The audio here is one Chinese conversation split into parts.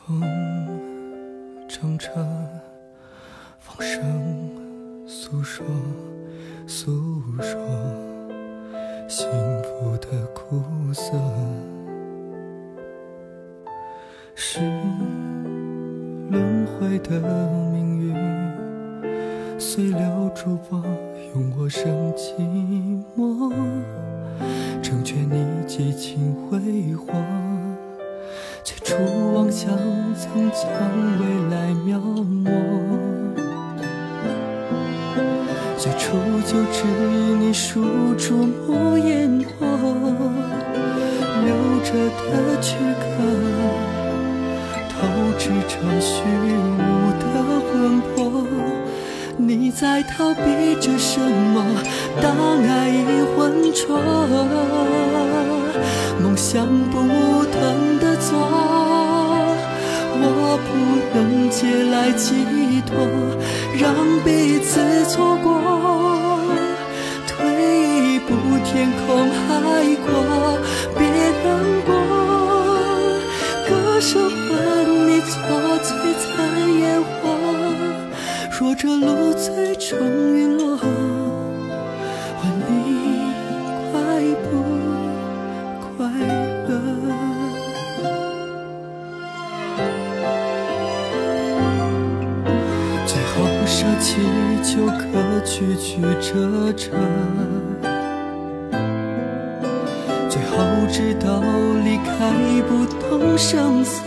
风乘着风声诉说幸福的苦涩，是轮回的命运，随流烛波拥我生寂寞，成全你激情挥霍，最初妄想曾将未来描摹，最初就指引你数出木烟火，留着的躯壳透支着虚无的魂魄，你在逃避着什么？当爱已浑浊，梦想不断地做，我不能借来寄托，让彼此错过。退一步天空海阔，别难过，歌声换你做璀璨烟火。若这路最终陨落，问你快不快乐？最后舍弃就可曲曲折折，最后知道离开不动声色，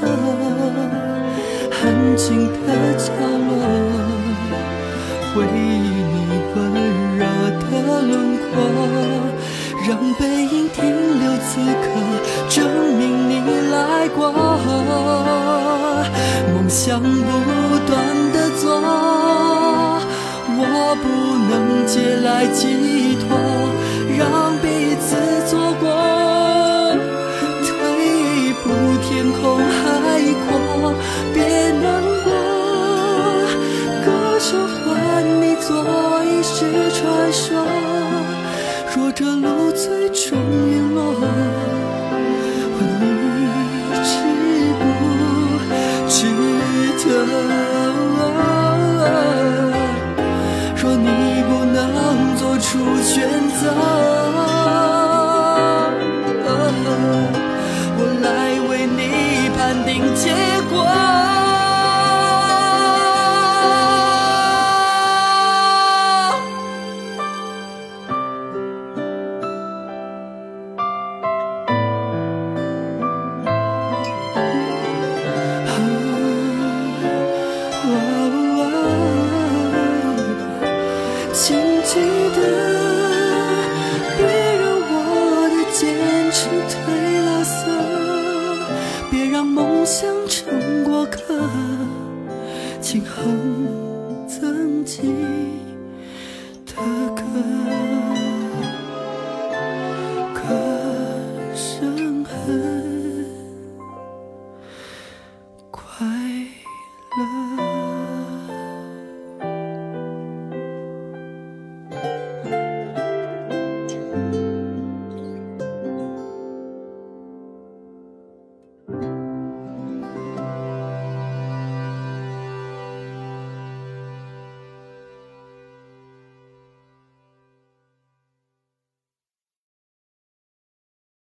安静的角落，回忆你温热的轮廓，让背影停留此刻，证明你来过。梦想不断地做，我不能借来寄托，让彼此错过。退一步天空海阔，别难过，歌声换你做一世传说。若这路最终陨落，问你值不值得？若你不能做出选择，我来为你判定结果。请记得，别让我的坚持褪了色，别让梦想成过客，请哼曾经。